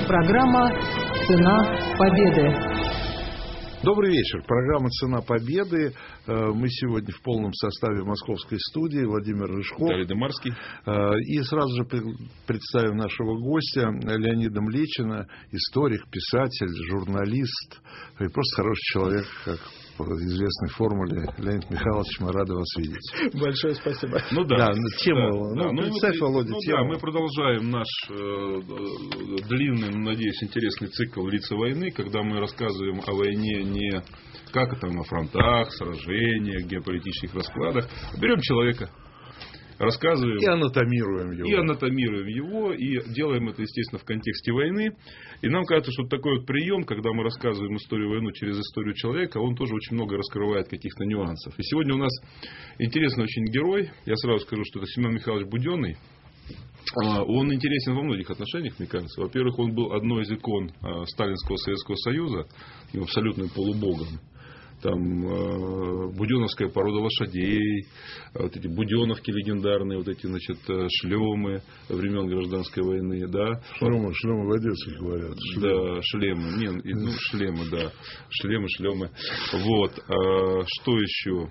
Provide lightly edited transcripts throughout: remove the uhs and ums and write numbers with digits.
Программа «Цена победы». Добрый вечер. Программа «Цена победы». Мы сегодня в полном составе московской студии. Владимир Рыжков. Дарья Демарский. И сразу же представим нашего гостя Леонида Млечина. Историк, писатель, журналист. И просто хороший человек, как по известной формуле. Леонид Михайлович, мы рады вас видеть. Большое спасибо. Тему. Представь, Володя, тему. Да, мы продолжаем наш длинный, надеюсь, интересный цикл «Лица войны», когда мы рассказываем о войне не как это на фронтах, сражениях, геополитических раскладах. Берем человека, рассказываем. И анатомируем его. И делаем это, естественно, в контексте войны. И нам кажется, что такой вот прием, когда мы рассказываем историю войны через историю человека, он тоже очень много раскрывает каких-то нюансов. И сегодня у нас интересный очень герой. Я сразу скажу, что это Семен Михайлович Буденный. Он интересен во многих отношениях, мне кажется. Во-первых, он был одной из икон Сталинского Советского Союза, и абсолютным полубогом. Там буденовская порода лошадей, вот эти буденовки легендарные, вот эти, значит, шлемы времен гражданской войны, да. Шлемы в Одессе говорят. Да, шлемы. Шлемы, да. Шлемы. Вот. Что еще?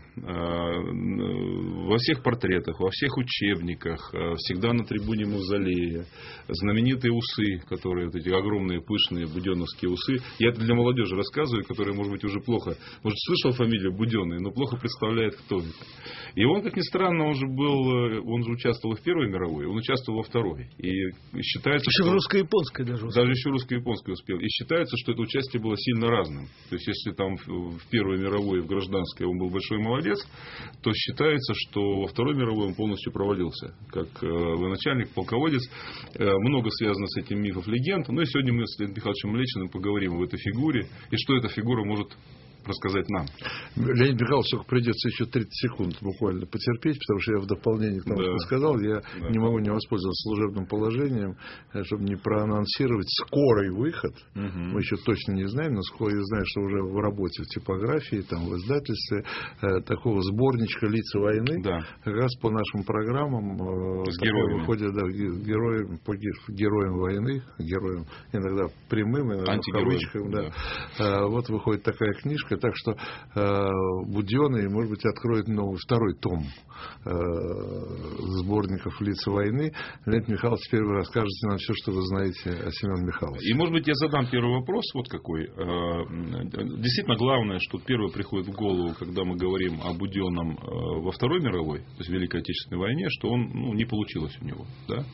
Во всех портретах, во всех учебниках, всегда на трибуне мавзолея. Знаменитые усы, которые вот эти огромные, пышные буденовские усы. Я это для молодежи рассказываю, которые, может быть, уже плохо. Может, слышал фамилию Буденный, но плохо представляет, кто это. И он, как ни странно, он же участвовал в Первой мировой, он участвовал во Второй. И считается, еще что... в русско-японской даже успел. Даже еще русско-японской успел. И считается, что это участие было сильно разным. То есть, если там в Первой мировой, в гражданской он был большой молодец, то считается, что во Второй мировой он полностью провалился. Как военачальник, полководец. Много связано с этим мифов, легенд. Ну и сегодня мы с Леонидом Михайловичем Млечиным поговорим об этой фигуре. И что эта фигура может рассказать нам. Леонид Михайлович, только придется еще 30 секунд буквально потерпеть, потому что я в дополнение к тому, что сказал, я не могу не воспользоваться служебным положением, чтобы не проанонсировать скорый выход. Мы еще точно не знаем, но скоро я знаю, что уже в работе в типографии, там, в издательстве такого сборничка «Лица войны», как раз по нашим программам с героями. Выходят, героям войны, героям иногда прямым, иногда в кавычках. Вот выходит такая книжка. Так что Буденный, может быть, откроет новый второй том сборников «Лица войны». Леонид Михайлович, теперь вы расскажете нам все, что вы знаете о Семене Михайловиче. И, может быть, я задам первый вопрос, вот какой. Действительно, главное, что первое приходит в голову, когда мы говорим о Буденном во Второй мировой, то есть Великой Отечественной войне, что он, не получилось у него. Да?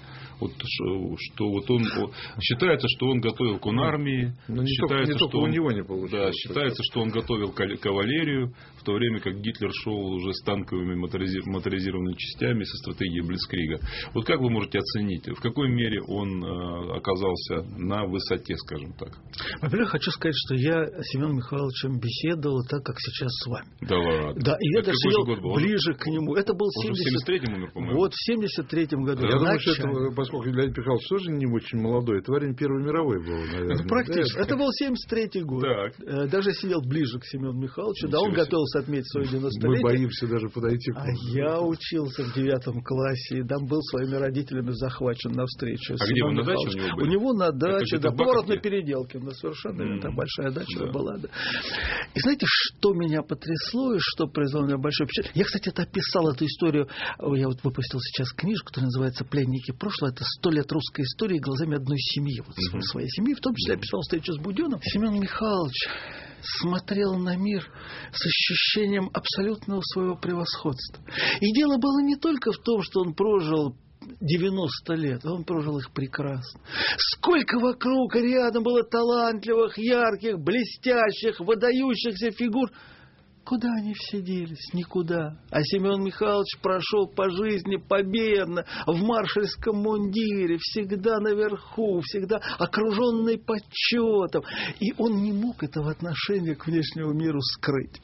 Считается, что он готовил конармии. Не только у него не получилось. Да, считается, что он готовил кавалерию, в то время как Гитлер шел уже с танковыми моторизированными частями со стратегией Блицкрига. Вот как вы можете оценить, в какой мере он оказался на высоте, скажем так? Во-первых, хочу сказать, что я с Семеном Михайловичем беседовал так, как сейчас с вами. Да ладно. Да, и я даже сидел ближе к нему. Это был он 73-м умер, по-моему. Вот в 73-м году. Я думаю, что это, поскольку Леонид Михайлович тоже не очень молодой, это во время Первой мировой было, наверное. Практически. Это был 73-й год. Так. Даже сидел ближе к Семену Михайловичу. Да, он готовился отметить свое 90-летие. Мы боимся даже подойти к нему. Я учился в 9 классе, и там был своими родителями захвачен на встречу. А где вы, на даче у него были? У него на даче, да, поворот на Переделке. Совершенно там большая дача была. Да. И знаете, что меня потрясло, и что произвело на меня большое впечатление? Я, кстати, описал эту историю. Я вот выпустил сейчас книжку, которая называется «Пленники прошлого». Это 100 лет русской истории глазами одной семьи. Вот своей семьи. В том числе описал встречу с Буденным. Семен Михайлович смотрел на мир с ощущением абсолютного своего превосходства. И дело было не только в том, что он прожил 90 лет, а он прожил их прекрасно. Сколько вокруг и рядом было талантливых, ярких, блестящих, выдающихся фигур. Куда они все делись? Никуда. А Семен Михайлович прошел по жизни победно, в маршальском мундире, всегда наверху, всегда окруженный почетом. И он не мог этого отношения к внешнему миру скрыть.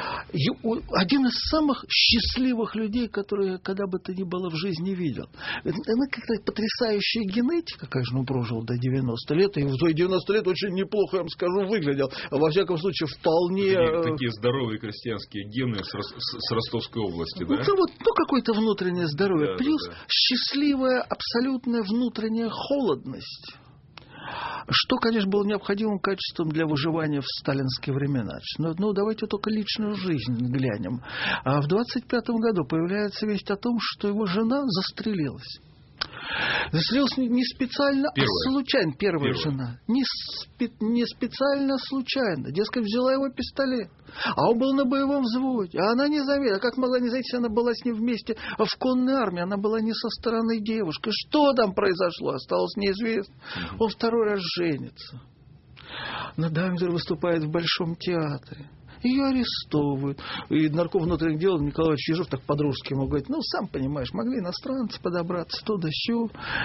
Один из самых счастливых людей, которые я когда бы то ни было в жизни видел. Она какая-то потрясающая генетика, конечно, он прожил до 90 лет, и в свои 90 лет очень неплохо, я вам скажу, выглядел. Во всяком случае, вполне... Такие здоровые крестьянские гены с Ростовской области, да? Какое-то внутреннее здоровье. Плюс счастливая, абсолютная внутренняя холодность. Что, конечно, было необходимым качеством для выживания в сталинские времена. Ну, давайте только личную жизнь глянем. А в 25-м году появляется весть о том, что его жена застрелилась. Застрелилась не специально, а случайно. Первая жена. Не специально, а случайно. Дескать, взяла его пистолет. А он был на боевом взводе. А она не заметила. Как могла не заметить, она была с ним вместе в конной армии. Она была не со стороны девушки. Что там произошло, осталось неизвестно. Он второй раз женится. На даме, которая выступает в Большом театре. Ее арестовывают. И нарком внутренних дел Николай Чижов так по-дружески ему говорит, ну, сам понимаешь, могли иностранцы подобраться, то да сё.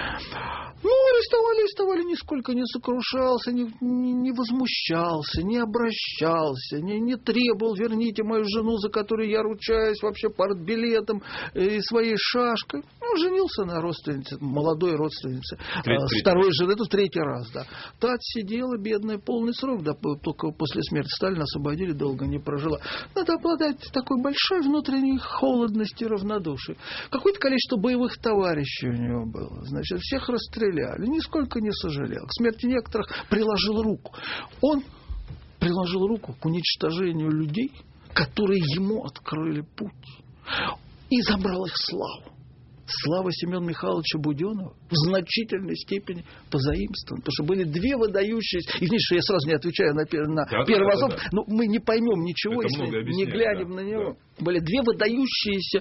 Ну, арестовали, нисколько не сокрушался, не возмущался, не обращался, не требовал, верните мою жену, за которую я ручаюсь вообще партбилетом и своей шашкой. Ну, женился на родственнице, молодой родственнице. Второй жены, это в третий раз, да. Та отсидела, бедная, полный срок, да, только после смерти Сталина освободили, долго не прожила. Надо обладать такой большой внутренней холодностью и равнодушием. Какое-то количество боевых товарищей у него было. Значит, всех расстреляли. Нисколько не сожалел. К смерти некоторых приложил руку. Он приложил руку к уничтожению людей, которые ему открыли путь. И забрал их славу. Слава Семена Михайловича Буденова в значительной степени позаимствована. Потому что были две выдающиеся... Извините, что я сразу не отвечаю на первый вопрос. Но мы не поймем ничего, это если не глянем на него. Да. Были две выдающиеся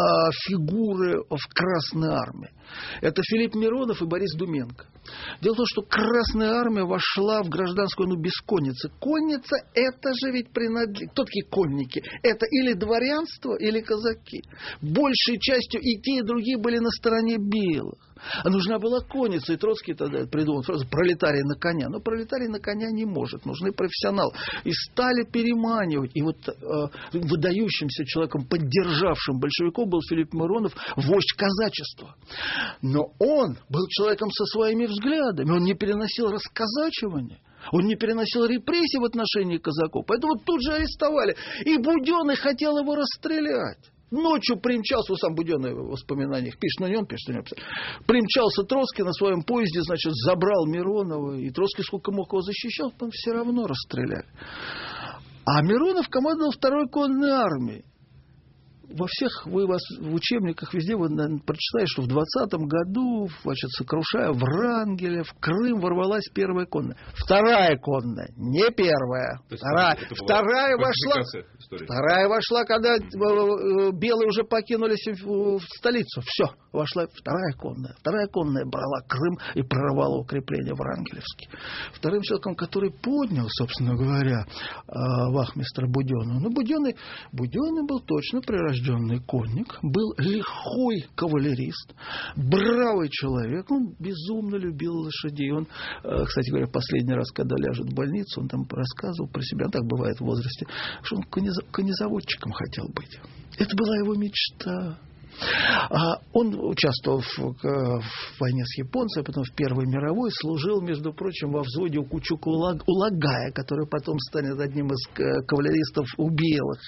фигуры в Красной армии. Это Филипп Миронов и Борис Думенко. Дело в том, что Красная армия вошла в гражданскую войну без конницы. Конница — это же ведь принадлежит... Кто такие конники? Это или дворянство, или казаки. Большей частью и те, и другие были на стороне белых. А нужна была конница. И Троцкий тогда придумал фразу «пролетарий на коня». Но пролетарий на коня не может. Нужны профессионалы. И стали переманивать. И вот выдающимся человеком, поддержавшим большевиков, был Филипп Миронов, вождь казачества. Но он был человеком со своими взглядами. Он не переносил расказачивания. Он не переносил репрессий в отношении казаков. Поэтому тут же арестовали. И Буденный хотел его расстрелять. Ночью примчался, сам Буденный в воспоминаниях пишет, но не он пишет, не он пишет. Примчался Троцкий на своем поезде, значит, забрал Миронова. И Троцкий сколько мог его защищал, потом все равно расстреляли. А Миронов командовал второй конной армией. Во всех, в учебниках везде вы, наверное, прочитаете, что в 20-м году, значит, сокрушая Врангеля, в Крым ворвалась первая конная. Вторая конная, не первая. Вторая вошла, когда белые уже покинули столицу. Все, вошла вторая конная. Вторая конная брала Крым и прорвала укрепления Врангелевские. Вторым человеком, который поднял, собственно говоря, вахмистра Буденного. Ну, Буденный был точно прирожденный конник, был лихой кавалерист, бравый человек, он безумно любил лошадей. Он, кстати говоря, последний раз, когда ляжет в больницу, он там рассказывал про себя, так бывает в возрасте, что он конезаводчиком хотел быть. Это была его мечта. Он участвовал в войне с японцами, потом в Первой мировой, служил, между прочим, во взводе у Кучука Улагая, который потом станет одним из кавалеристов у белых.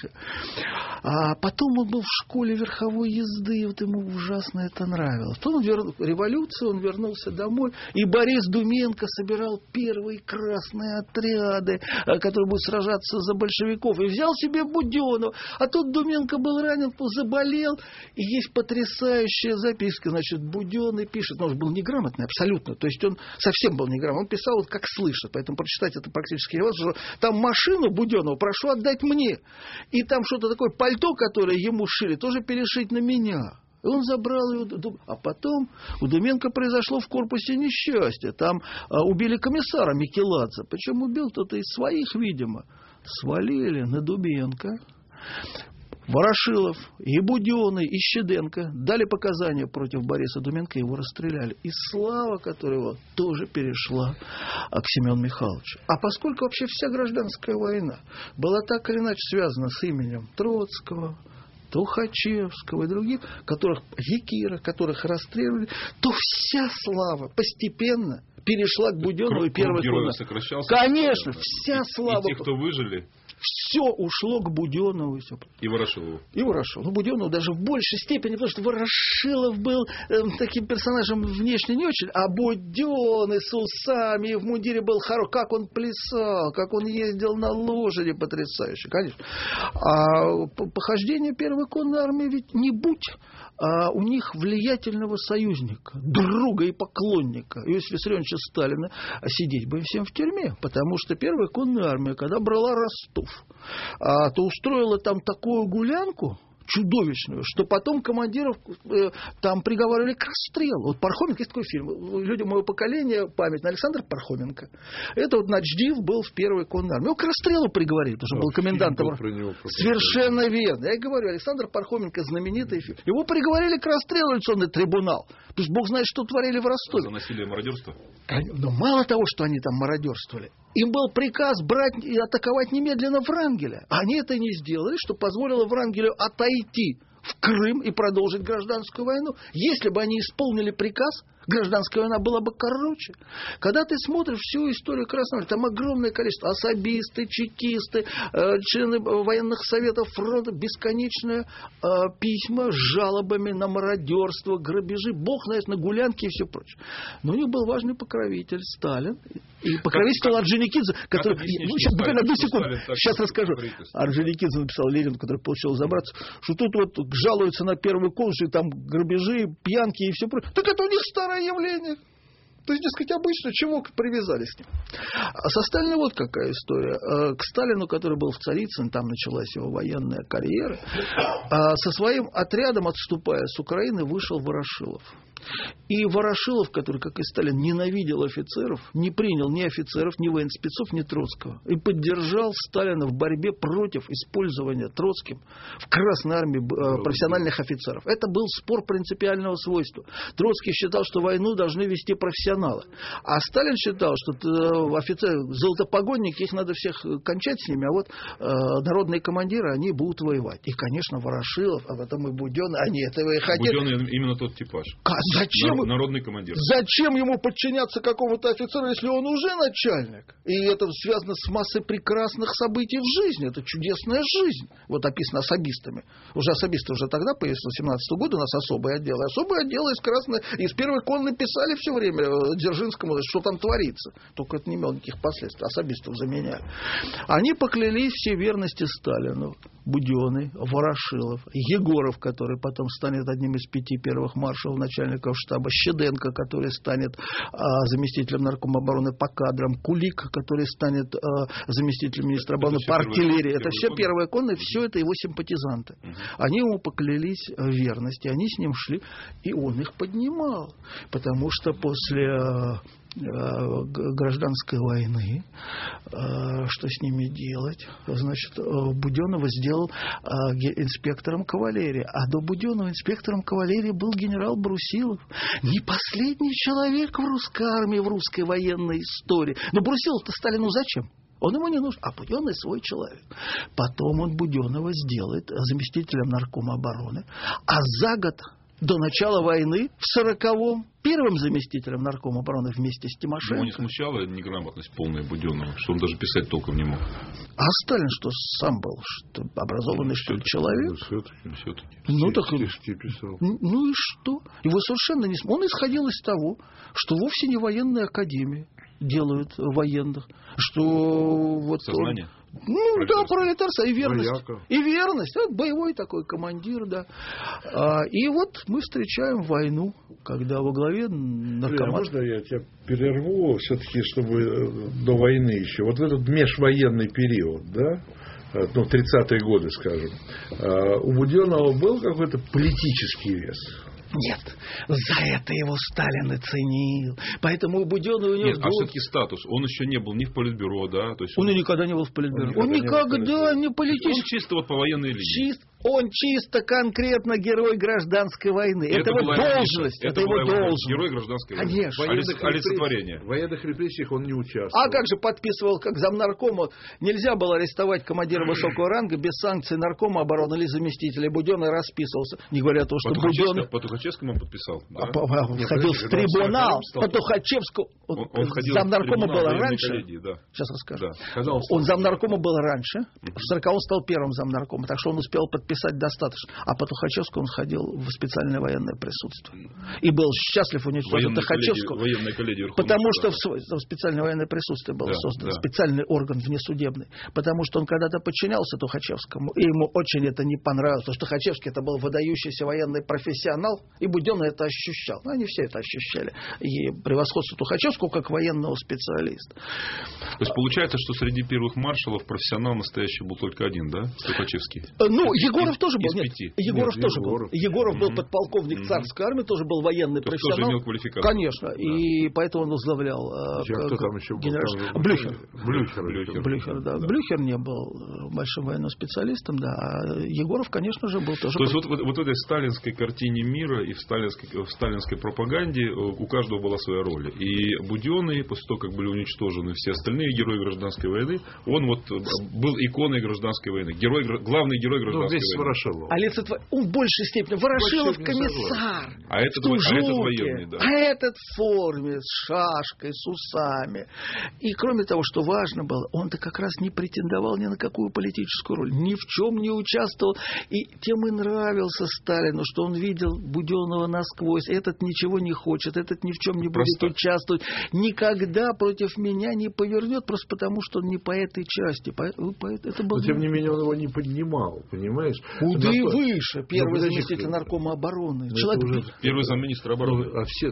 А потом он был в школе верховой езды, и вот ему ужасно это нравилось. Потом революция, он вернулся домой, и Борис Думенко собирал первые красные отряды, которые будут сражаться за большевиков, и взял себе Буденного. А тут Думенко был ранен, заболел, и есть потрясающая записка, значит, Буденный пишет, но он был неграмотный абсолютно, то есть он совсем был неграмотный, он писал вот как слышит, поэтому прочитать это практически невозможно, что там машину Буденного прошу отдать мне, и там что-то такое пальто, которое ему шили, тоже перешить на меня. И он забрал ее. А потом у Думенко произошло в корпусе несчастье. Там убили комиссара Микеладзе. Причем убил кто-то из своих, видимо. Свалили на Думенко. Ворошилов, и Буденный, и Щеденко дали показания против Бориса Думенко, его расстреляли. И слава, которая его тоже перешла к Семену Михайловичу. А поскольку вообще вся гражданская война была так или иначе связана с именем Троцкого, Тухачевского и других, Якира, которых расстреливали, то вся слава постепенно перешла к Буденнову. Круг героев сокращался? Конечно, вся слава. И те, кто выжили? Все ушло к Буденнову. И Ворошилову. И Ворошилову. Ну, Буденнову даже в большей степени, потому что Ворошилов был таким персонажем внешне не очень, а Буденный с усами и в мундире был хорош. Как он плясал, как он ездил на лошади, потрясающе, конечно. А похождение первой конной армии ведь не будь у них влиятельного союзника, друга и поклонника Иосифа Виссарионовича Сталина, сидеть бы им всем в тюрьме, потому что первая конная армия, когда брала Ростов, то устроила там такую гулянку чудовищную, что потом командиров там приговаривали к расстрелу. Вот Пархоменко, есть такой фильм, люди моего поколения, память на Александр Пархоменко. Это вот Начдив был в первой конной армии. Его к расстрелу приговорили, потому что был комендантом. Совершенно верно. Я говорю, Александр Пархоменко знаменитый фильм. Его приговорили к расстрелу, революционный трибунал. То есть Бог знает, что творили в Ростове. За насилие и мародерство? Но мало того, что они там мародерствовали, им был приказ брать и атаковать немедленно Врангеля. Они это не сделали, что позволило Врангелю отойти в Крым и продолжить гражданскую войну. Если бы они исполнили приказ, гражданская война была бы короче. Когда ты смотришь всю историю Красного, там огромное количество особисты, чекисты, члены военных советов фронта, бесконечные письма с жалобами на мародерство, грабежи, бог знает, на гулянки и все прочее. Но у них был важный покровитель Сталин. И покровитель Орджоникидзе, который... Сейчас, буквально одну секунду, сейчас расскажу. Орджоникидзе написал Ленину, который получил забраться, что тут вот жалуются на первый курс, и там грабежи, пьянки и все прочее. Так это у них старое явление. То есть, дескать, обычно чего привязались к ним. А со Сталиным вот какая история. К Сталину, который был в Царицыно, там началась его военная карьера, со своим отрядом, отступая с Украины, вышел Ворошилов. И Ворошилов, который, как и Сталин, ненавидел офицеров, не принял ни офицеров, ни военспецов, ни Троцкого. И поддержал Сталина в борьбе против использования Троцким в Красной армии профессиональных офицеров. Это был спор принципиального свойства. Троцкий считал, что войну должны вести профессионалы. А Сталин считал, что офицеры, золотопогонники, их надо всех кончать с ними, а вот народные командиры, они будут воевать. И, конечно, Ворошилов, а потом и Буденный, они этого и хотели. Буденный именно тот типаж. Зачем? Народный командир. Зачем ему подчиняться какому-то офицеру, если он уже начальник? И это связано с массой прекрасных событий в жизни. Это чудесная жизнь. Вот описано особистами. Уже особисты уже тогда появились, в 18 году у нас особые отделы. Особые отделы из первой конной писали все время Дзержинскому, что там творится. Только это не имело никаких последствий. Особистов заменяли. Они поклялись всей верности Сталину. Буденный, Ворошилов, Егоров, который потом станет одним из 5 первых маршалов, начальников штаба, Щеденко, который станет заместителем наркома обороны по кадрам, Кулик, который станет заместителем министра обороны по артиллерии. Это все первые конные, все это его симпатизанты. Они ему поклялись в верности, они с ним шли, и он их поднимал. Потому что после гражданской войны, что с ними делать? Значит, Буденного сделал инспектором кавалерии. А до Буденного инспектором кавалерии был генерал Брусилов. Не последний человек в русской армии, в русской военной истории. Но Брусилов-то Сталину зачем? Он ему не нужен, а Буденный свой человек. Потом он Буденного сделает заместителем наркома обороны. А за год до начала войны, в 40-м, первым заместителем наркома обороны вместе с Тимошенко. Его не смущала неграмотность полная Буденного, что он даже писать толком не мог? А Сталин что, сам был что, образованный, что ли, человек? Все-таки. Ну, так, стишки писал. Ну и что? Его совершенно не... Он исходил из того, что вовсе не военные академии делают военных, что вот... Сознание? Ну да, пролетарство и верность. Вояка. И верность. Вот боевой такой командир, да. И вот мы встречаем войну, когда во главе наркомат... Можно я тебя перерву, все-таки, чтобы до войны еще. Вот в этот межвоенный период, да, ну, 30-е годы, скажем, у Буденного был какой-то политический вес? Нет, за это его Сталин и ценил. Поэтому у Буденного у него... Нет, а все-таки статус. Он еще не был ни в политбюро, да? То есть он и никогда не был в политбюро. Он никогда не политический. Он чисто вот по военной линии. Он чисто конкретно герой гражданской войны. Это его должность. Это его должность. Герой гражданской войны. Конечно. Олицетворение. В военных репрессиях он не участвовал. А как же подписывал, как замнаркома? Нельзя было арестовать командира высокого ранга без санкций наркома обороны или заместителя. Буденный расписывался. Не говоря то, что Буденный... По Тухачевскому он подписал. Да? Входил в трибунал. По Тухачевскому. Он входил замнаркома в трибунал было раньше. коллегии, да. Сейчас расскажу. Да. Он замнаркома был раньше. В 40-м стал первым замнаркома. Так что он успел подписать достаточно. А по Тухачевскому он сходил в специальное военное присутствие. И был счастлив уничтожить Тухачевского. Потому что в специальное военное присутствие было создано. Специальный орган внесудебный. Потому что он когда-то подчинялся Тухачевскому. И ему очень это не понравилось. Потому что Тухачевский это был выдающийся военный профессионал. И Буденный это ощущал. Ну, они все это ощущали. И превосходство Тухачевского как военного специалиста. То есть получается, что среди первых маршалов профессионал настоящий был только один, да? Тухачевский. Ну, Егоров тоже был. Нет, Егоров тоже был. Егоров был подполковник царской армии, тоже был военный профессионал. Тоже имел квалификацию. Конечно. Да. И поэтому он возглавлял. Кто там еще был? Блюхер, да. Блюхер не был большим военным специалистом, да. А Егоров, конечно же, был тоже. То есть вот в этой сталинской картине мира и в сталинской пропаганде у каждого была своя роль. И Буденный, после того, как были уничтожены все остальные герои гражданской войны, он вот был иконой гражданской войны. Главный герой гражданской войны. Он в большей степени. Ворошилов комиссар. А этот военный, да. А этот в форме, с шашкой, с усами. И кроме того, что важно было, он-то как раз не претендовал ни на какую политическую роль. Ни в чем не участвовал. И тем и нравился Сталину, что он видел Буденного насквозь. Этот ничего не хочет, этот ни в чем не будет участвовать. Никогда против меня не повернет, просто потому, что он не по этой части. Это было... Но тем не менее он его не поднимал, понимаешь? Куда и выше. Первый заместитель наркома обороны. Первый замминистра обороны.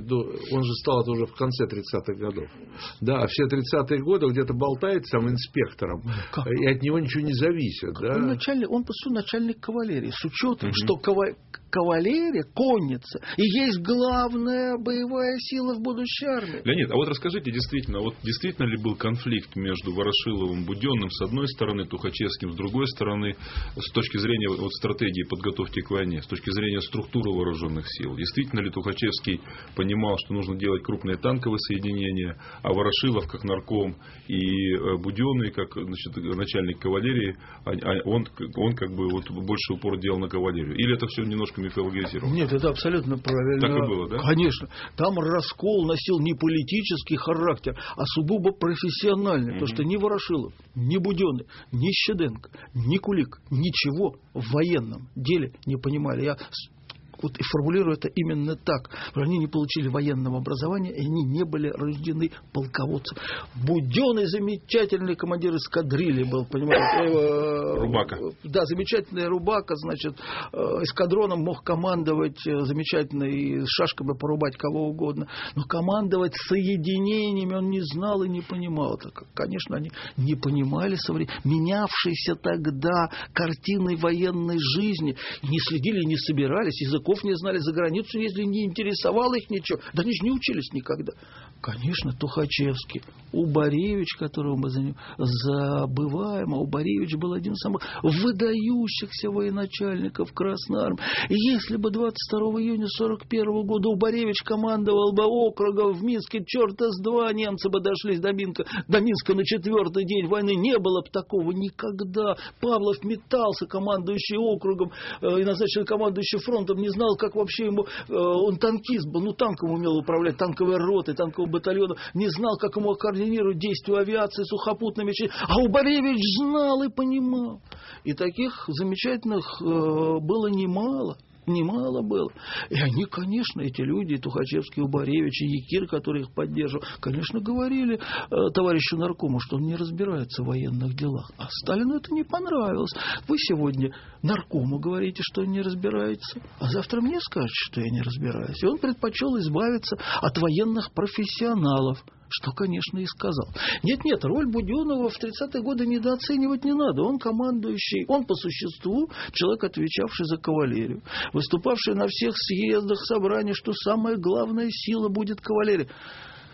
Он же стал это уже в конце 30-х годов. Да, все 30-е годы где-то болтается там инспектором. Как? И от него ничего не зависит. Да? Он по сути начальник кавалерии. С учетом, что кавалерия, конница, и есть главная боевая сила в будущей армии. Леонид, а вот расскажите, действительно ли был конфликт между Ворошиловым и Буденным с одной стороны, Тухачевским с другой стороны, с точки зрения стратегии подготовки к войне, с точки зрения структуры вооруженных сил? Действительно ли Тухачевский понимал, что нужно делать крупные танковые соединения, а Ворошилов как нарком и Буденный как начальник кавалерии, он как бы больше упор делал на кавалерию? Или это все немножко мифологизировано? Нет, это абсолютно правильно. Так и было, да? Конечно. Там раскол носил не политический характер, а сугубо профессиональный. Потому что ни Ворошилов, ни Буденный, ни Щеденко, ни Кулик ничего в военном деле не понимали. Я вот и формулирую это именно так. Они не получили военного образования, и они не были рождены полководцем. Буденный замечательный командир эскадрильи был, понимаете? Рубака. Да, замечательный Рубака, значит, эскадроном мог командовать замечательно и с шашками порубать кого угодно. Но командовать соединениями он не знал и не понимал. Так, конечно, они не понимали менявшейся тогда картины военной жизни. Не следили, не собирались, языков не знали, за границу ездили, не интересовало их ничего. Да они же не учились никогда. Конечно, Тухачевский. Убаревич, которого мы забываем, а Убаревич был один из самых выдающихся военачальников Красной Армии. И если бы 22 июня 1941 года Убаревич командовал бы округом в Минске, черта с два, немцы бы дошли до Минска на 4-й день войны, не было бы такого никогда. Павлов метался, командующий округом, и назначил командующий фронтом, не знал, как вообще ему... Он танкист был, танком умел управлять, танковой ротой, танковым батальоном, не знал, как ему координировать действия авиации сухопутными. А Убаревич знал и понимал. И таких замечательных было немало. Немало было. И они, конечно, эти люди, Тухачевский, Убаревич, и Якир, который их поддерживал, конечно, говорили товарищу наркому, что он не разбирается в военных делах. А Сталину это не понравилось. Вы сегодня наркому говорите, что он не разбирается, а завтра мне скажете, что я не разбираюсь. И он предпочел избавиться от военных профессионалов. Что, конечно, и сказал. Нет, роль Буденного в 30-е годы недооценивать не надо. Он командующий, он по существу человек, отвечавший за кавалерию, выступавший на всех съездах, собраниях, что самая главная сила будет кавалерия.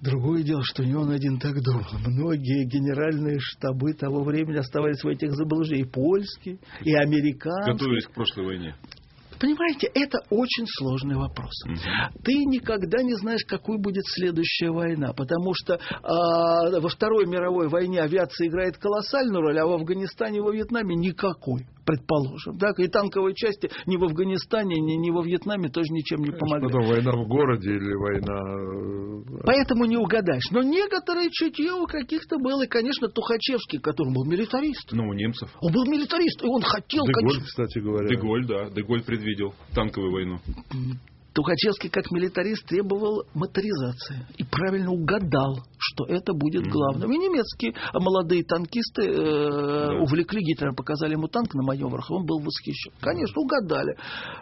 Другое дело, что не он один так думал. Многие генеральные штабы того времени оставались в этих заблуждениях. И польские, и американские. Готовились к прошлой войне. Понимаете, это очень сложный вопрос. Ты никогда не знаешь, какой будет следующая война, потому что во Второй мировой войне авиация играет колоссальную роль, а в Афганистане и во Вьетнаме никакой, предположим. Так? И танковые части ни в Афганистане, ни во Вьетнаме тоже ничем не помогли. Потом война в городе или война... Поэтому не угадаешь. Но некоторые чутье у каких-то было. И, конечно, Тухачевский, который был милитарист. Ну, у немцев. Он был милитарист, и он хотел... Деголь, кстати говоря. Деголь, да. Деголь предвидел танковую войну. Тухачевский, как милитарист, требовал моторизации. И правильно угадал, что это будет главным. И немецкие молодые танкисты увлекли Гитлера, показали ему танк на маневрах, и он был восхищен. Конечно, угадали.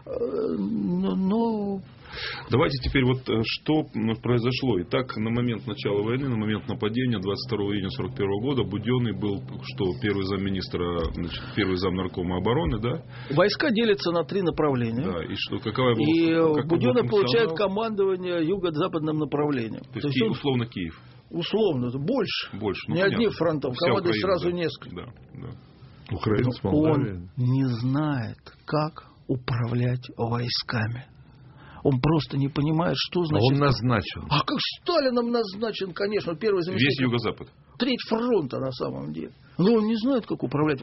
Но... Давайте теперь вот что произошло. Итак, на момент начала войны, на момент нападения 22 июня 1941 года Буденный был, что первый замминистра, первый замнаркома обороны, да? Войска делятся на 3 направления. Да, и что, какова была... И Буденный получает командование юго-западным направлением. То есть условно Киев. Условно, больше. Ну, не одних фронтов, командует сразу несколько. Да. Украинец, он не знает, как управлять войсками. Он просто не понимает, что значит... Он назначен. А как Сталином назначен, конечно, первый заместитель. Весь юго-запад. Треть фронта на самом деле. Но он не знает, как управлять.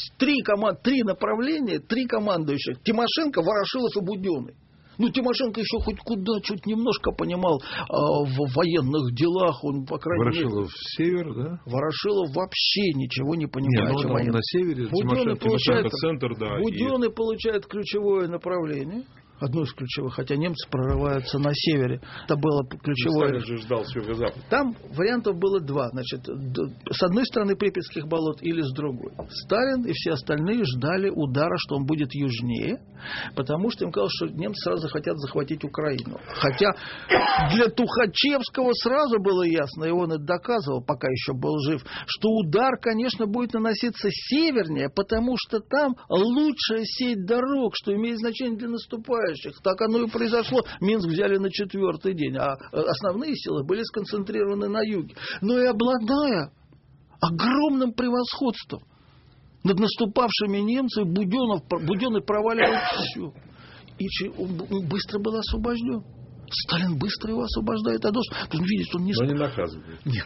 3 направления, 3 командующих. Тимошенко, Ворошилов и Буденный. Ну, Тимошенко еще хоть куда, чуть немножко понимал в военных делах. Он, по крайней мере... Ворошилов север, да? Ворошилов вообще ничего не понимает. Нет, он на севере. Буденный получает ключевое направление. Одно из ключевых, хотя немцы прорываются на севере. Это было ключевое. Сталин же ждал с юго-запада. Там вариантов было 2. Значит, с одной стороны Припятских болот или с другой. Сталин и все остальные ждали удара, что он будет южнее, потому что им казалось, что немцы сразу хотят захватить Украину. Хотя для Тухачевского сразу было ясно, и он это доказывал, пока еще был жив, что удар, конечно, будет наноситься севернее, потому что там лучшая сеть дорог, что имеет значение для наступающих. Так оно и произошло. Минск взяли на 4-й день, а основные силы были сконцентрированы на юге. Но и обладая огромным превосходством над наступавшими немцами, Буденный проваливает все. И он быстро был освобожден. Сталин быстро его освобождает. А он видит, что он не... Но не наказывает. Нет.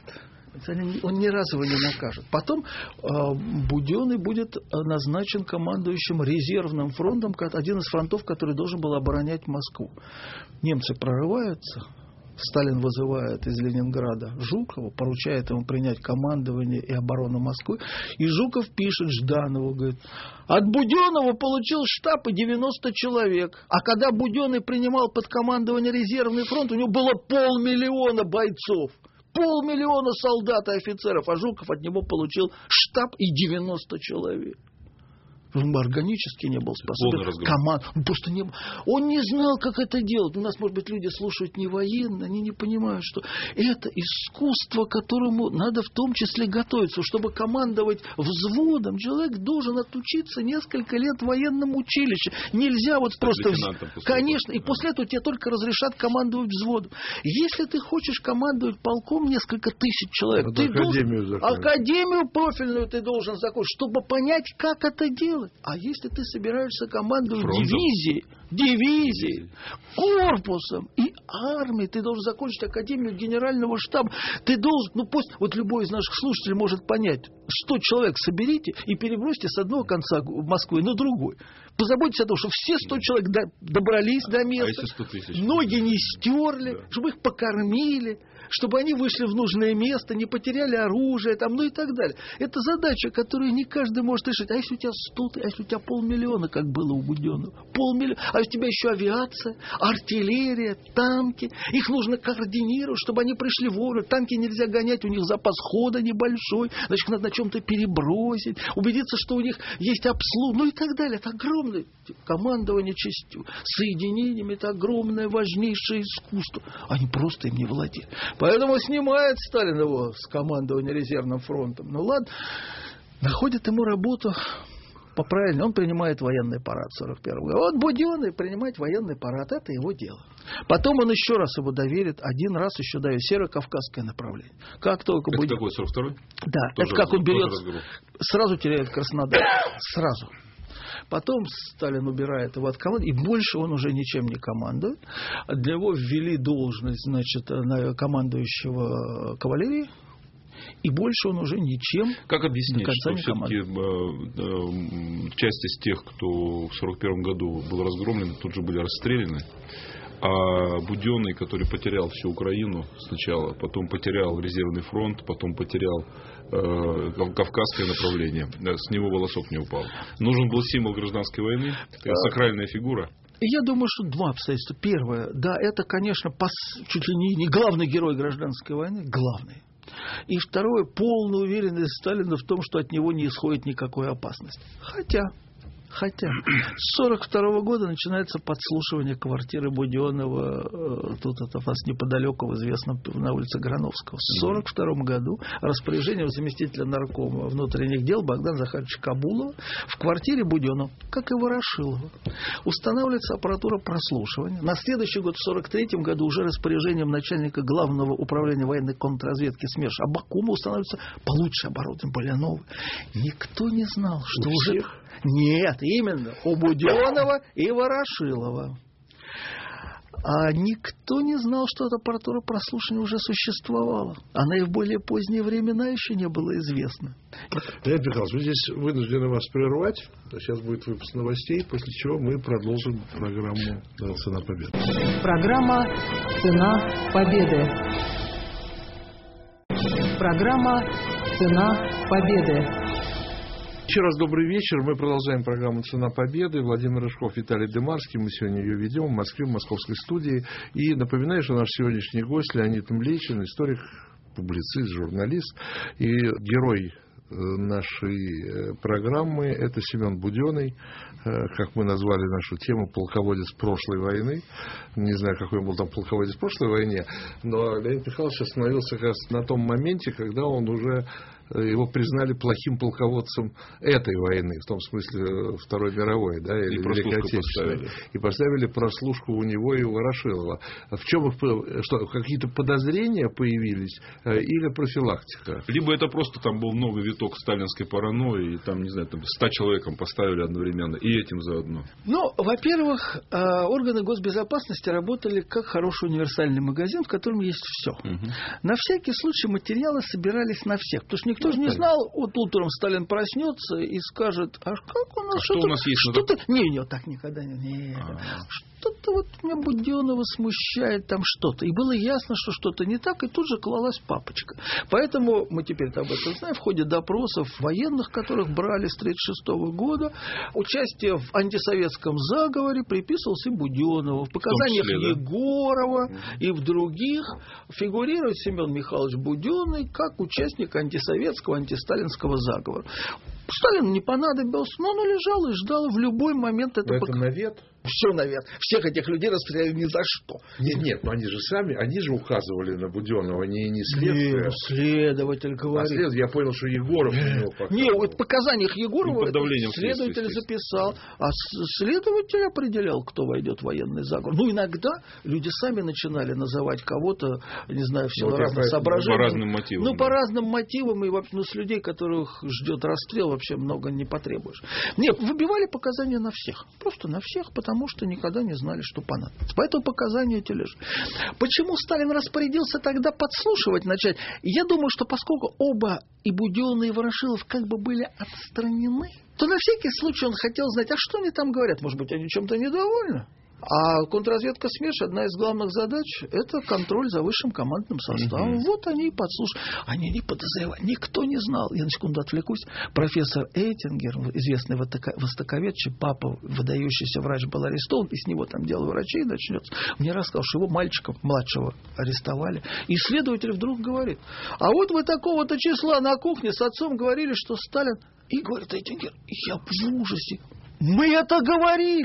Он ни разу его не накажет. Потом Буденный будет назначен командующим резервным фронтом, один из фронтов, который должен был оборонять Москву. Немцы прорываются. Сталин вызывает из Ленинграда Жукова, поручает ему принять командование и оборону Москвы. И Жуков пишет Жданову, говорит, от Буденного получил штаб и 90 человек. А когда Буденный принимал под командование резервный фронт, у него было 500 000 бойцов. 500 000 солдат и офицеров, а Жуков от него получил штаб и 90 человек. Он органически не был способен. Просто не... Он не знал, как это делать. У нас, может быть, люди слушают не военные, они не понимают, что это искусство, которому надо в том числе готовиться. Чтобы командовать взводом, человек должен отучиться несколько лет в военном училище. Нельзя вот просто... Конечно, и после этого тебе только разрешат командовать взводом. Если ты хочешь командовать полком несколько тысяч человек, ты должен... Академию профильную ты должен закончить, чтобы понять, как это делать. А если ты собираешься командовать дивизией, корпусом и армией, ты должен закончить Академию Генерального штаба. Ты должен, вот любой из наших слушателей может понять, 100 человек соберите и перебросьте с одного конца Москвы на другой. Позаботьтесь о том, чтобы все 100 человек добрались до места, ноги не стерли, чтобы их покормили, чтобы они вышли в нужное место, не потеряли оружие, и так далее. Это задача, которую не каждый может решить. А если у тебя 100, а если у тебя 500 000, как было у Буденного? 500 000, а у тебя еще авиация, артиллерия, танки. Их нужно координировать, чтобы они пришли вовремя. Танки нельзя гонять, у них запас хода небольшой, значит, надо на чем-то перебросить, убедиться, что у них есть обслуга, и так далее. Это огромное командование частью, соединениями, это огромное, важнейшее искусство. Они просто им не владеют. Поэтому снимает Сталин его с командования резервным фронтом. Ну ладно, находит ему работу Поправильно, он принимает военный парад в 1941 году. Вот Буденный принимает военный парад, это его дело. Потом он еще раз его доверит, один раз еще дает северо-кавказское направление. Как только это будет... какой, 42-й? Да, тоже это как он берет, разговор. сразу теряет Краснодар, сразу. Потом Сталин убирает его от команды, и больше он уже ничем не командует. Для него ввели должность, значит, командующего кавалерией, и больше он уже ничем. Как объяснить, что все-таки часть из тех, кто в 1941 году был разгромлен, тут же были расстреляны, а Буденный, который потерял всю Украину сначала, потом потерял резервный фронт, потом потерял кавказское направление, с него волосок не упал. Нужен был символ гражданской войны, сакральная фигура. Я думаю, что два обстоятельства. Первое, да, это, конечно, чуть ли не главный герой гражданской войны, главный. И второе, полная уверенность Сталина в том, что от него не исходит никакой опасности. Хотя с 1942 года начинается подслушивание квартиры Буденного, тут это у нас неподалеку, известно, на улице Грановского. В 1942 году распоряжением заместителя наркома внутренних дел Богдана Захаровича Кабулова в квартире Буденного, как и Ворошилова, устанавливается аппаратура прослушивания. На следующий год, в 1943 году, уже распоряжением начальника Главного управления военной контрразведки СМЕРШ Абакума устанавливается получше оборудование, более новое. Никто не знал, что уже... Нет, именно у Буденного и Ворошилова. А никто не знал, что эта аппаратура прослушивания уже существовала. Она и в более поздние времена еще не была известна. Леонид Михайлович, мы здесь вынуждены вас прервать. Сейчас будет выпуск новостей, после чего мы продолжим программу «Цена победы». Программа «Цена победы». Программа «Цена победы». Еще раз добрый вечер. Мы продолжаем программу «Цена победы». Владимир Рыжков, Виталий Демарский. Мы сегодня ее ведем в Москве, в московской студии. И напоминаю, что наш сегодняшний гость Леонид Млечин, историк, публицист, журналист. И герой нашей программы — это Семен Буденный, как мы назвали нашу тему, полководец прошлой войны. Не знаю, какой был там полководец в прошлой войне, но Леонид Михайлович остановился как раз на том моменте, когда он уже... Его признали плохим полководцем этой войны, в том смысле Второй мировой, да, или Великой Отечественной. И поставили прослушку у него и у Ворошилова. В чем их, что, какие-то подозрения появились или профилактика? Либо это просто там был новый виток сталинской паранойи, и там, не знаю, там 100 человеком поставили одновременно, и этим заодно. Ну, во-первых, органы госбезопасности работали как хороший универсальный магазин, в котором есть все. На всякий случай материалы собирались на всех, потому что никто же не знал, вот утром Сталин проснется и скажет, а как у нас что у нас есть? Что-то... Не, так никогда не. Что-то вот меня Буденного смущает там что-то. И было ясно, что что-то не так, и тут же клалась папочка. Поэтому мы теперь об этом знаем. В ходе допросов военных, которых брали с 1936 года, участие в антисоветском заговоре приписывалось и Буденнову. В показаниях Егорова и в других фигурирует Семен Михайлович Буденный как участник антисоветского, антисталинского заговора. Сталину не понадобился, но он лежал и ждал в любой момент это. Это навет? Все навет. Всех этих людей расстреляли ни за что. Нет, но они же сами, они же указывали на Буденного, не следствие. Следователь говорит. Я понял, что Егоров на него показывал. Не, вот в показаниях Егорова следователь записал, а следователь определял, кто войдет в военный заговор. Ну, иногда люди сами начинали называть кого-то, не знаю, в силу разных соображений. По разным мотивам. Ну, по разным мотивам, и вообще, с людей, которых ждет расстрел, вообще много не потребуешь. Нет, выбивали показания на всех. Просто на всех, потому что никогда не знали, что понадобится. Поэтому показания эти лежат. Почему Сталин распорядился тогда подслушивать начать? Я думаю, что поскольку оба, и Буденный, и Ворошилов, как бы были отстранены, то на всякий случай он хотел знать, а что они там говорят? Может быть, они чем-то недовольны? А контрразведка СМЕРШ, одна из главных задач, это контроль за высшим командным составом. Вот они и подслушали. Они не подозревали. Никто не знал. Я на секунду отвлекусь. Профессор Эйтингер, известный востоковед, чей папа, выдающийся врач, был арестован, и с него там дело врачей начнется. Мне рассказал, что его мальчика младшего арестовали. И следователь вдруг говорит, а вот вы такого-то числа на кухне с отцом говорили, что Сталин... И говорит Эйтингер, я в ужасе. Мы это говорили.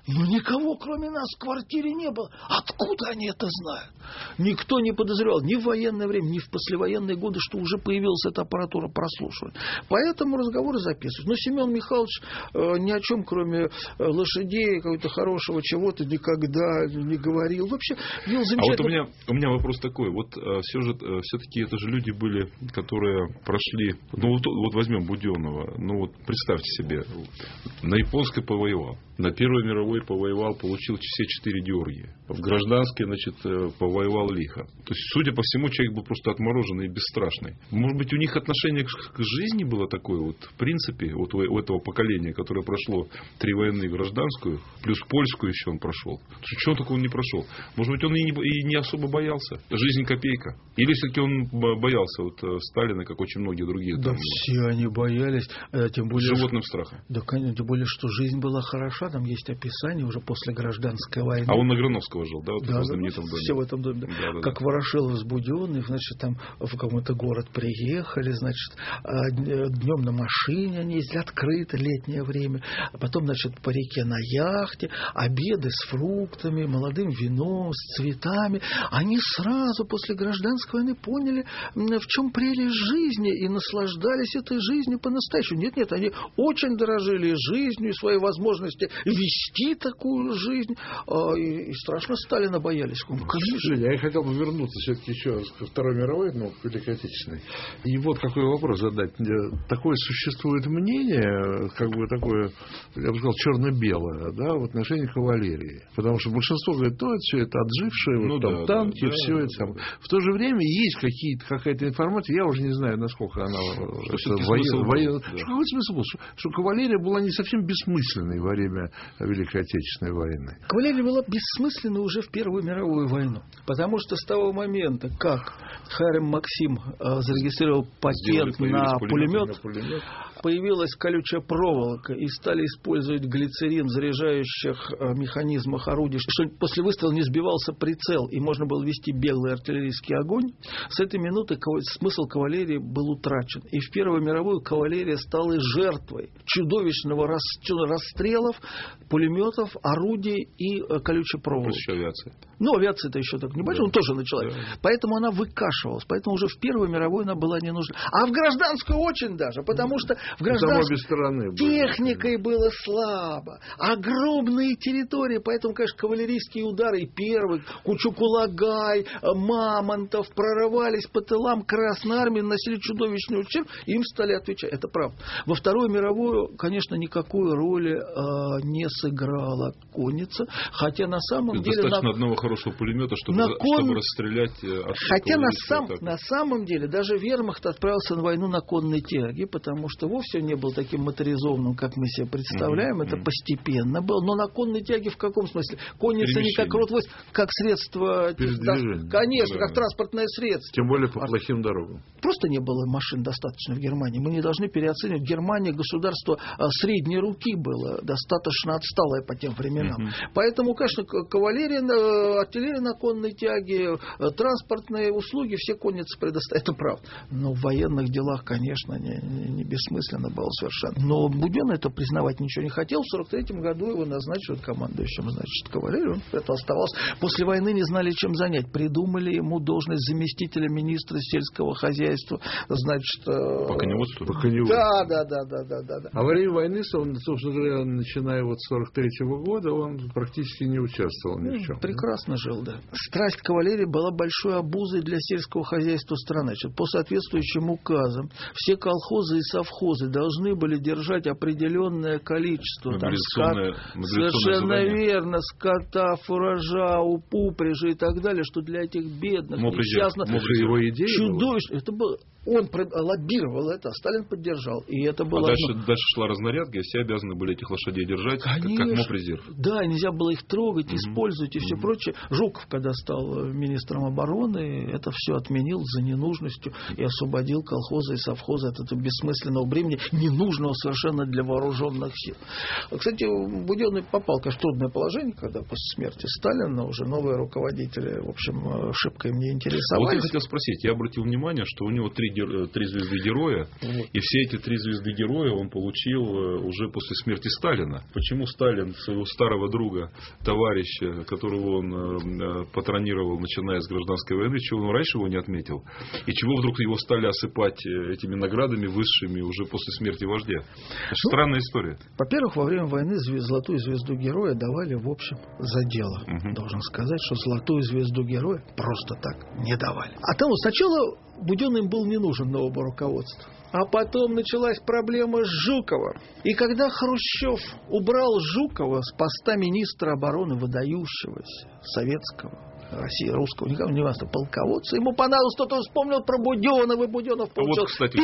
Но никого, кроме нас, в квартире не было. Откуда они это знают? Никто не подозревал ни в военное время, ни в послевоенные годы, что уже появилась эта аппаратура прослушивания. Поэтому разговоры записывают. Но Семен Михайлович ни о чем, кроме лошадей, какого-то хорошего чего-то, никогда не говорил. Вообще, вел замечательно. А вот у меня вопрос такой. Вот все-таки это же люди были, которые прошли... Ну, вот возьмем Буденова. Ну, вот представьте себе, на японской повоевал, на Первой мировой повоевал, получил все 4 Георгия. В гражданской, значит, повоевал лихо. То есть, судя по всему, человек был просто отмороженный и бесстрашный. Может быть, у них отношение к жизни было такое, вот, в принципе, вот у этого поколения, которое прошло 3 войны: гражданскую, плюс польскую еще он прошел. Чего такого он не прошел? Может быть, он и не особо боялся? Жизнь копейка. Или все-таки он боялся вот Сталина, как очень многие другие? Да, все они боялись. Тем более, животным страхом. Да, конечно, тем более, что жизнь была хороша. Там есть описание уже после гражданской войны. А он на Грановского жил, да? Вот да, в знаменитом доме. Все в этом доме. Да. Как Ворошилов с Буденным, значит, там в какой-то город приехали, значит, днем на машине они ездили, открыто, летнее время. А потом, значит, по реке на яхте, обеды с фруктами, молодым вином, с цветами. Они сразу после гражданской войны поняли, в чем прелесть жизни, и наслаждались этой жизнью по-настоящему. Нет, они очень дорожили жизнью и своей возможности вести такую жизнь. И страшно Сталина боялись. Конечно. Я хотел бы вернуться все-таки еще ко Второй мировой, ну, к Великой Отечественной. И вот какой вопрос задать. Такое существует мнение, как бы такое, я бы сказал, черно-белое, да, в отношении кавалерии. Потому что большинство говорит, ну, это все это отжившие, вот, там, танки, все это. Там. В то же время есть какая-то информация, я уже не знаю, насколько она военная. Какой смысл был? Что кавалерия была не совсем бессмысленной во время Великой Отечественной войны. Кавалерия была бессмысленной уже в Первую мировую войну. Потому что с того момента, как Харем Максим зарегистрировал патент на пулемет, появилась колючая проволока, и стали использовать глицерин в заряжающих механизмах орудий, что после выстрела не сбивался прицел, и можно было вести беглый артиллерийский огонь. С этой минуты смысл кавалерии был утрачен. И в Первую мировую кавалерия стала жертвой чудовищного расстрелов, пулеметов, орудий и колючей проволоки. Плюс еще авиация. Ну, авиация-то еще так небольшая, он тоже началась. Да. Поэтому она выкашивалась. Поэтому уже в Первую мировую она была не нужна. А в гражданскую очень даже, потому что в гражданской техникой было слабо. Огромные территории, поэтому, конечно, кавалерийские удары, и первый, Кучук-Улагай, Мамонтов прорывались по тылам Красной Армии, наносили чудовищный ущерб, и им стали отвечать. Это правда. Во Вторую мировую, конечно, никакой роли не сыграла конница, хотя на самом деле... Достаточно одного хорошего пулемета, чтобы расстрелять... Хотя на самом деле даже вермахт отправился на войну на конной тяге, потому что вовсе не был таким моторизованным, как мы себе представляем. Это постепенно было. Но на конной тяге в каком смысле? Конница не как род войск, как средство... Конечно, как транспортное средство. Тем более по плохим дорогам. Просто не было машин достаточно в Германии. Мы не должны переоценивать. Германия государство средней руки было, достаточно отсталое по тем временам. Поэтому, конечно, кавалерия, артиллерия на конной тяге, транспортные услуги, все конницы предоставят. Это правда. Но в военных делах, конечно, не бессмысленно было совершенно. Но Буденный это признавать ничего не хотел. В 1943 году его назначили командующим, значит, кавалерию. Он это оставался. После войны не знали, чем занять. Придумали ему должность заместителя министра сельского хозяйства. Значит, по коневодству? Да. А во время войны, собственно говоря, начиная вот с 1943 года, он практически не участвовал ни в чем. Прекрасно жил, да. Страсть к кавалерии была большой обузой для сельского хозяйства страны. Значит, по соответствующим указам все колхозы и совхозы должны были держать определенное количество совершенно верно, скота, фуража, упряжи и так далее, что для этих бедных несчастных его идея чудовищно. Это было... Он лоббировал это, а Сталин поддержал. И это было дальше шла разнарядка, и все обязаны были этих лошадей держать, как мопрезерв. Да, нельзя было их трогать, использовать и все прочее. Жуков, когда стал министром обороны, это все отменил за ненужностью и освободил колхозы и совхозы от этого бессмысленного бремени, ненужного совершенно для вооруженных сил. Кстати, Буденный попал, конечно, в трудное положение, когда после смерти Сталина уже новые руководители, в общем, шибко им не интересовались. Вот я хотел спросить, я обратил внимание, что у него 3 звезды героя. И все эти 3 звезды героя он получил уже после смерти Сталина. Почему Сталин своего старого друга, товарища, которого он патронировал, начиная с гражданской войны, чего он раньше его не отметил? И чего вдруг его стали осыпать этими наградами высшими уже после смерти вождя? Это странная история. Во-первых, во время войны золотую звезду героя давали, в общем, за дело. Должен сказать, что золотую звезду героя просто так не давали. А там сначала Буденный был не нужен новому руководству. А потом началась проблема с Жуковым. И когда Хрущев убрал Жукова с поста министра обороны, выдающегося советского, России, русского, никого не важно, полководца, ему понравилось, кто-то вспомнил про Буденова, и Буденов получил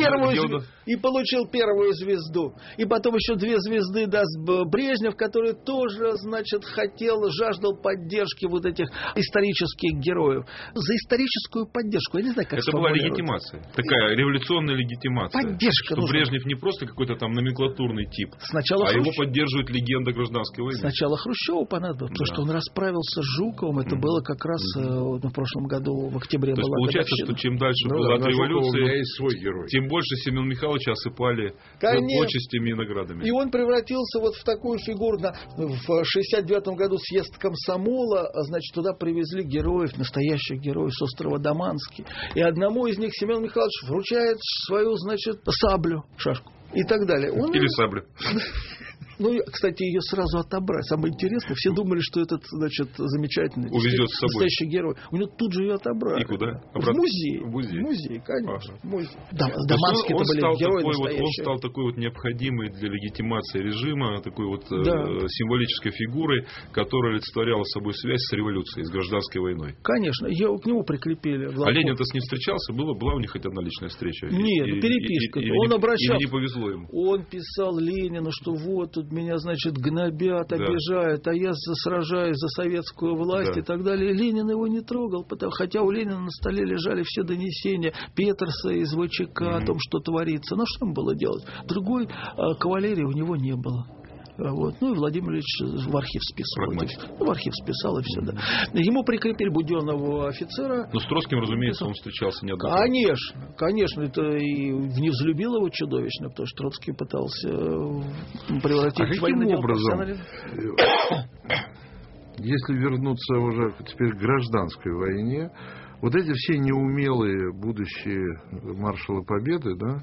получил первую звезду. И потом еще 2 звезды даст Брежнев, который тоже, значит, жаждал поддержки вот этих исторических героев. За историческую поддержку, я не знаю, как это была легитимация, такая революционная легитимация. Поддержка что нужна. Брежнев не просто какой-то там номенклатурный тип, сначала его поддерживает легенда гражданской войны. Сначала Хрущеву понадобилось, потому что он расправился с Жуковым, это было как раз в прошлом году, в октябре. То есть получается, что чем дальше было от революции, свой герой. тем больше Семена Михайловича осыпали почестями и наградами. И он превратился вот в такую фигуру. В 69 году съезд комсомола, значит, туда привезли героев, настоящих героев с острова Даманский. И одному из них Семен Михайлович вручает свою, значит, саблю, шашку и так далее. Или саблю. Ну, кстати, ее сразу отобрали. Самое интересное, все думали, что этот, значит, замечательный увезет с собой настоящий герой. У него тут же ее отобрали. И куда? В музей. В музей, конечно. Даманский это были герои настоящие. Он стал такой вот необходимой для легитимации режима, такой вот символической фигурой, которая олицетворяла собой связь с революцией, с гражданской войной. Конечно. Ее к нему прикрепили. А Ленин-то с ним встречался? Была у них хоть одна личная встреча? Нет, переписка. Он обращался. Или не повезло ему? Он писал Ленину, что вот тут меня, значит, гнобят, обижают, а я сражаюсь за советскую власть и так далее. Ленин его не трогал, хотя у Ленина на столе лежали все донесения Петерса из ВЧК о том, что творится. Но что им было делать? Другой кавалерии у него не было. Вот. Ну и Владимир Ильич в архив списал. В архив списал и все, да. Ему прикрепили Буденного офицера. Но с Троцким, разумеется, он встречался неоднократно. Конечно. Это и не взлюбил его чудовищно, потому что Троцкий пытался превратить военное дело в профессионализм. Если вернуться уже теперь к гражданской войне, вот эти все неумелые будущие маршалы Победы, да,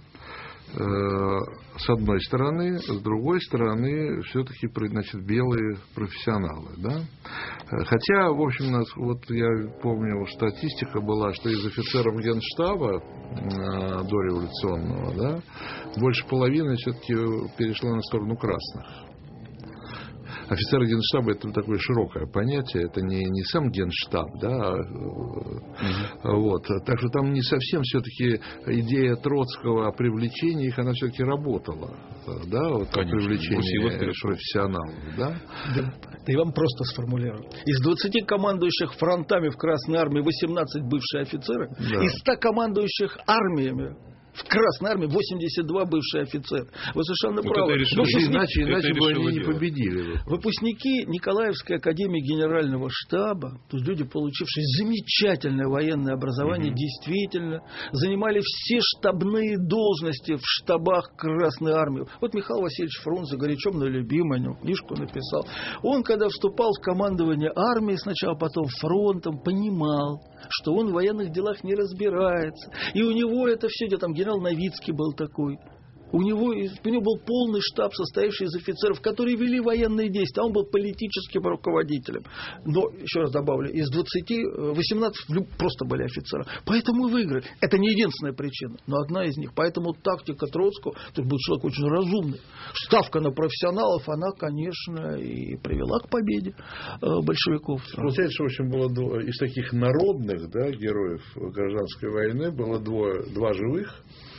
с одной стороны, с другой стороны, все-таки, значит, белые профессионалы, да. Хотя, в общем, вот я помню, статистика была, что из офицеров Генштаба дореволюционного, да, больше половины все-таки перешла на сторону красных. Офицеры Генштаба — это такое широкое понятие, это не сам Генштаб, да, вот, так что там не совсем все-таки идея Троцкого о привлечении их, она все-таки работала, да, вот о привлечении профессионалов, да. Да я вам просто сформулирую. Из 20 командующих фронтами в Красной Армии 18 бывшие офицеры, из 100 командующих армиями в Красной Армии 82 бывшие офицеры. Вы совершенно правы. Иначе бы они не победили. Выпускники Николаевской академии генерального штаба, то есть люди, получившие замечательное военное образование, действительно занимали все штабные должности в штабах Красной Армии. Вот Михаил Васильевич Фрунзе, горячо мной любимый, о нем книжку написал. Он, когда вступал в командование армией сначала, потом фронтом, понимал, что он в военных делах не разбирается. И у него это все идет. Там генерал Новицкий был такой. У него был полный штаб, состоявший из офицеров, которые вели военные действия, а он был политическим руководителем. Но, еще раз добавлю, из 20, 18 просто были офицеры. Поэтому и выиграли. Это не единственная причина, но одна из них. Поэтому тактика Троцкого, тут был человек очень разумный. Ставка на профессионалов, она, конечно, и привела к победе большевиков. Получается, в общем, было из таких народных, да, героев гражданской войны было два живых.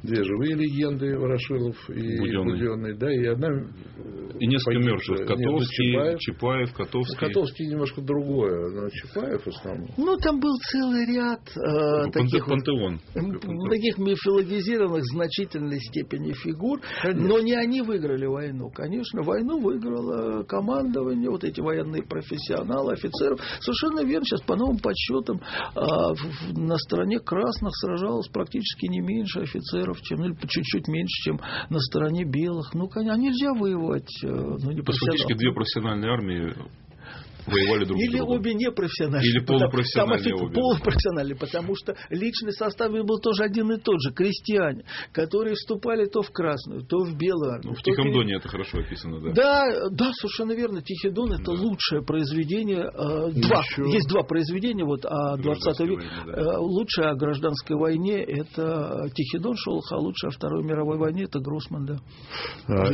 две живые легенды, Ворошилов и Буденный, да, и одна... И несколько мертвых. Котовский, Чапаев, Котовский. Котовский немножко другое, но Чапаев в основном. Ну, там был целый ряд таких пантеон. Таких мифологизированных в значительной степени фигур. Конечно. Но не они выиграли войну. Конечно, войну выиграло командование, вот эти военные профессионалы, офицеров. Совершенно верно. Сейчас по новым подсчетам на стороне красных сражалось практически не меньше офицеров, или чуть-чуть меньше, чем на стороне белых. Ну, конечно, нельзя воевать. Фактически две профессиональные армии воевали друг с другом. Или обе непрофессиональные. Или полупрофессиональные обе. Полупрофессиональные, потому что личный состав был тоже один и тот же. Крестьяне, которые вступали то в Красную, то в Белую армию. В Тихом Доне это хорошо описано, да? Да, совершенно верно. Тихий Дон — это лучшее произведение. Есть два произведения о 20 веке. Лучшее о гражданской войне — это Тихий Дон Шолохова, а лучшее о Второй мировой войне — это Гроссман, да. В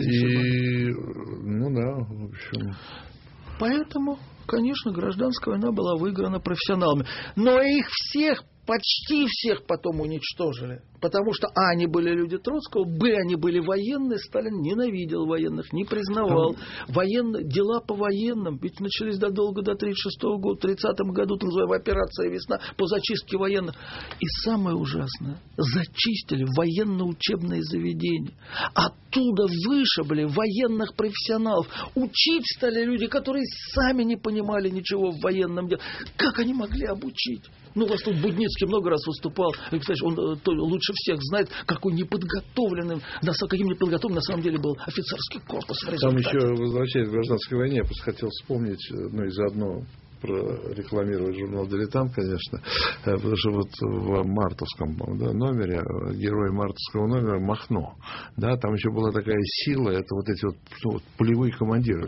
общем... Поэтому, конечно, гражданская война была выиграна профессионалами. Но их всех, почти всех потом уничтожили. Потому что они были люди Троцкого, они были военные, Сталин ненавидел военных, не признавал. Дела по военным, ведь начались задолго до 1936 года, в 1930 году, так называемая операция «Весна» по зачистке военных. И самое ужасное, зачистили военно-учебные заведения. Оттуда вышибли военных профессионалов. Учить стали люди, которые сами не понимали ничего в военном деле. Как они могли обучить? У вас тут Будницкий много раз выступал. И, кстати, он лучше всех знает, каким неподготовленным на самом деле был офицерский корпус. Там еще, возвращаясь к гражданской войне, я просто хотел вспомнить, и заодно прорекламировать журнал «Дилетант», конечно, потому что в мартовском номере, герой мартовского номера Махно, да, там еще была такая сила, это эти полевые командиры,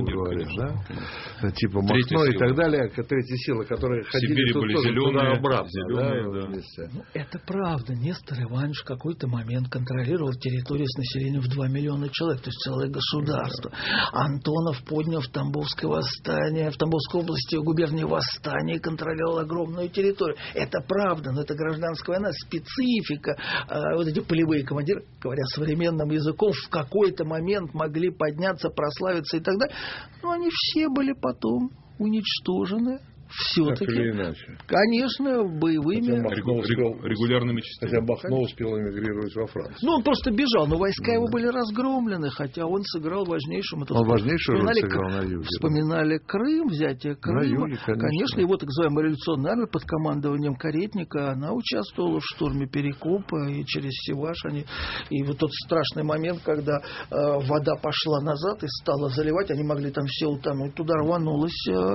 типа Махно и так далее, третья сила, которые ходили туда-обратно. Это правда. Нестор Иванович в какой-то момент контролировал территорию с населением в 2 миллиона человек, то есть целое государство. Антонов поднял в Тамбовской области губернии восстание, контролировал огромную территорию. Это правда, но это гражданская война, специфика. Эти полевые командиры, говоря современным языком, в какой-то момент могли подняться, прославиться и так далее. Но они все были потом уничтожены. Все-таки, так или иначе. Конечно, боевыми... Регулярными частями. Хотя Махно успел эмигрировать во Францию. Он просто бежал, но войска его были разгромлены, хотя он сыграл важнейшую роль сыграл на юге. Вспоминали Крым, взятие Крыма. На юге, конечно. Его так называемая революционная армия под командованием Каретника, она участвовала в штурме Перекопа и через Севаш. И тот страшный момент, когда вода пошла назад и стала заливать, они могли там все утонуть. Туда рванулись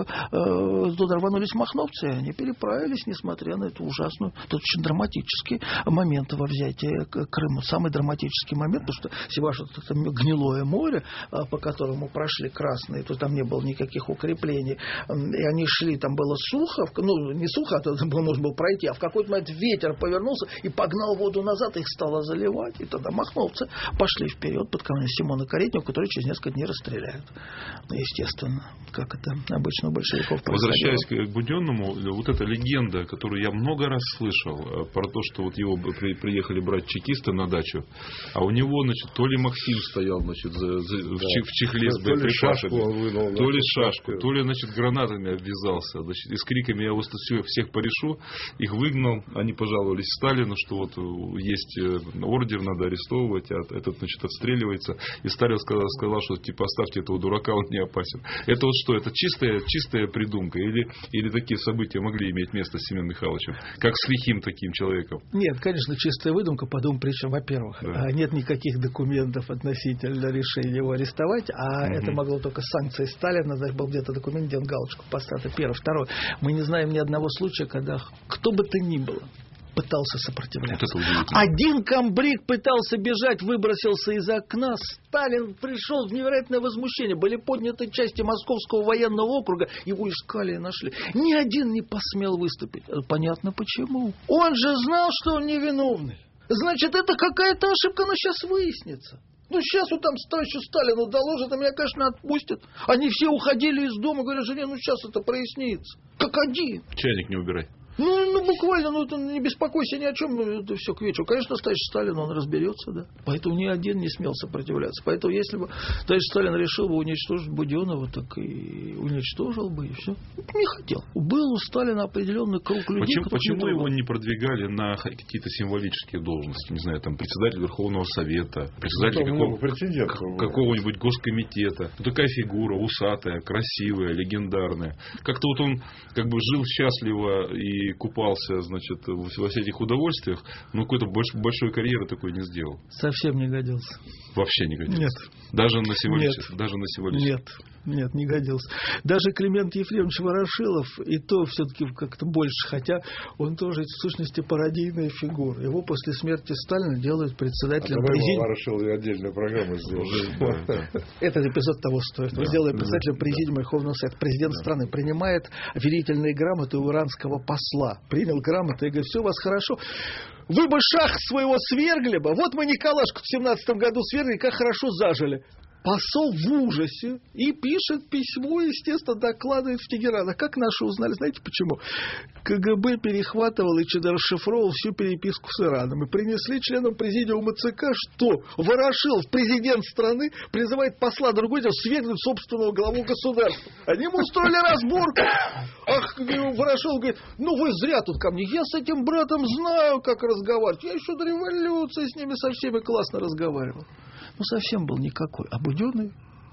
махновцы, они переправились, несмотря на эту ужасную, тут очень драматический момент во взятии Крыма. Самый драматический момент, потому что Севаш — это гнилое море, по которому прошли красные, то там не было никаких укреплений. И они шли, там было сухо, не сухо, можно было пройти, а в какой-то момент ветер повернулся и погнал воду назад, их стало заливать. И тогда махновцы пошли вперед под командой Симона Каретника, который через несколько дней расстреляют. Естественно, как это обычно у большевиков происходило. Возвращаясь к Буденному, вот эта легенда, которую я много раз слышал, про то, что его приехали брать чекисты на дачу, а у него, то ли Максим стоял, в чехле с боеприпасами, то ли шашку, то ли, гранатами обвязался, и с криками: я вас тут всех порешу, их выгнал, они пожаловались Сталину, что есть ордер, надо арестовывать, а этот, отстреливается, и Сталин сказал, что оставьте этого дурака, он не опасен. Это что, это чистая придумка, или такие события могли иметь место с Семеном Михайловичем, как с лихим таким человеком? Нет, конечно, чистая выдумка по двум причинам. Во-первых, нет никаких документов относительно решения его арестовать, это могло только с санкцией Сталина, был где-то документ, где он галочку поставил. Это первое. Второе, мы не знаем ни одного случая, когда кто бы то ни было пытался сопротивляться. Один комбриг пытался бежать, выбросился из окна. Сталин пришел в невероятное возмущение. Были подняты части Московского военного округа. Его искали и нашли. Ни один не посмел выступить. Понятно почему. Он же знал, что он невиновный. Значит, это какая-то ошибка, но сейчас выяснится. Сейчас там товарищу Сталину доложат, а меня, конечно, отпустят. Они все уходили из дома, говорят: жене, сейчас это прояснится. Как один. Чайник не убирай. Ну, буквально, это не беспокойся ни о чем, это все к вечеру. Конечно, товарищ Сталин, он разберется, да. Поэтому ни один не смел сопротивляться. Поэтому, если бы товарищ Сталин решил бы уничтожить Буденова, так и уничтожил бы, и все. Не хотел. Был у Сталина определенный круг людей. Почему его не продвигали на какие-то символические должности? Не знаю, там, председатель Верховного Совета, председатель какого-нибудь госкомитета. Такая фигура, усатая, красивая, легендарная. Как-то вот он как бы жил счастливо и купался, значит, во всех этих удовольствиях, но какой-то большой карьеры такой не сделал. Совсем не годился. Вообще не годился? Нет. Даже на символический? Нет, не годился. Даже Климент Ефремович Ворошилов, и то все-таки как-то больше, хотя он тоже в сущности пародийная фигура. Его после смерти Сталина делают председателем президиума. Ворошилов отдельную программу сделал. Этот эпизод того стоит. Мы сделаем председателем президиума Верховного Совета. Президент страны принимает верительные грамоты у иранского посла. Принял грамоты и говорит: все у вас хорошо. Вы бы шах своего свергли бы. Вот мы Николашку в 17 году свергли, как хорошо зажили. Посол в ужасе и пишет письмо, естественно, докладывает в Тегеран. А как наши узнали? Знаете почему? КГБ перехватывал и расшифровывал всю переписку с Ираном. И принесли членам президиума ЦК, что Ворошилов, президент страны, призывает посла другой дел свергнуть собственного главу государства. Они ему устроили разборку. Ах, Ворошилов говорит: ну вы зря тут ко мне. Я с этим братом знаю, как разговаривать. Я еще до революции с ними со всеми классно разговаривал. Ну, совсем был никакой. А Буденный?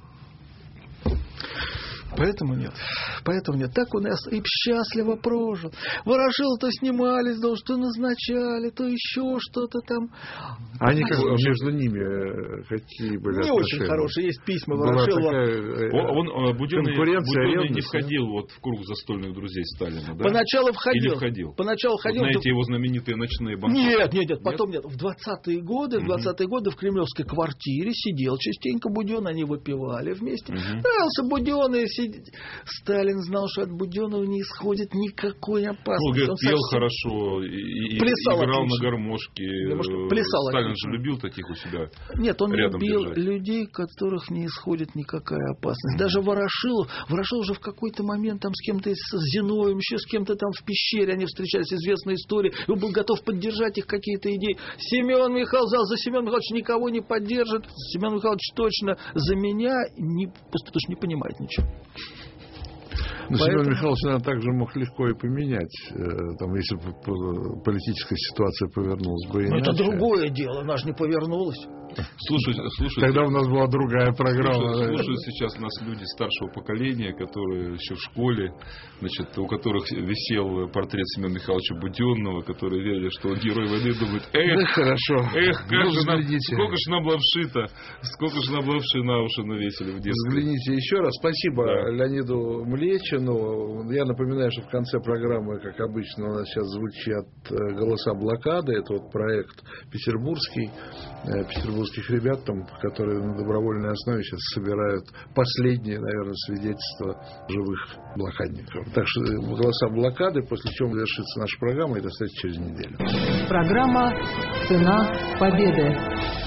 Поэтому нет. Так он и счастливо прожил. Ворошилова-то снимались, что назначали, то еще что-то там. Они как между ними какие были не отношения? Очень хорошие. Есть письма Ворошилова. Буденный не входил вот в круг застольных друзей Сталина, да? Поначалу входил. Или входил? Поначалу входил. Вот знаете, его знаменитые ночные банкеты? Нет, потом нет. В 20-е годы в кремлевской квартире сидел частенько Буденный, они выпивали вместе. Нравился Буденный. Сталин знал, что от Буденного не исходит никакой опасности. Он пел хорошо, и играл на гармошке. Плясал. Сталин же любил таких у себя. Нет, он любил держать людей, которых не исходит никакая опасность. Даже Ворошилов же в какой-то момент там с кем-то, с Зиновьевым, еще с кем-то там в пещере они встречались, известная история. Он был готов поддержать их какие-то идеи. Семен Михайлович сказал: за Семен Михайлович никого не поддержит. Семен Михайлович точно за меня, потому что не понимает ничего. Но Семен Михайлович, наверное, также мог легко и поменять, там, если бы политическая ситуация повернулась бы иначе. Это другое дело, она же не повернулась. Слушайте, тогда у нас была другая программа. Слушают сейчас нас люди старшего поколения, которые еще в школе, значит, у которых висел портрет Семена Михайловича Буденного, которые верили, что он герой войны, думают: хорошо. Сколько же нам лапши на уши навесили в детстве. Взгляните еще раз. Спасибо Леониду Млечину. Я напоминаю, что в конце программы, как обычно, у нас сейчас звучат голоса блокады. Это вот проект петербургских ребят, там, которые на добровольной основе сейчас собирают последние, наверное, свидетельства живых блокадников. Так что голоса блокады, после чего завершится наша программа, и это, кстати, через неделю. Программа «Цена победы».